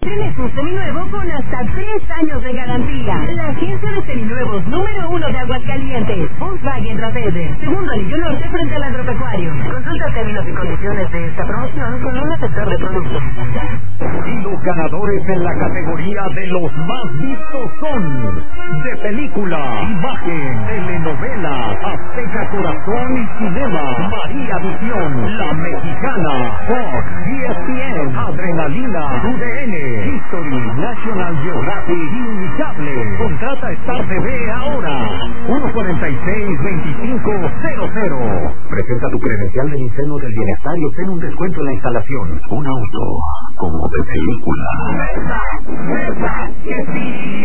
Tienes un seminuevo con hasta 3 años de garantía. La agencia de seminuevos número 1 de Aguascalientes. Volkswagen Rapide. Segundo anillo norte frente al agropecuario. Consulta términos y condiciones de esta promoción con un asesor de productos. Y los ganadores en la categoría de los más vistos son de película, imagen, telenovela, Azteca Corazón y Cinema, María Visión, La Mexicana, Fox, ESPN, Adrenalina, UDN, History, National Geographic y Unicable. Contrata Star TV ahora. 146-2500. Presenta tu credencial del Incendio del Bienestar y obtén un descuento en la instalación. Un auto como de película.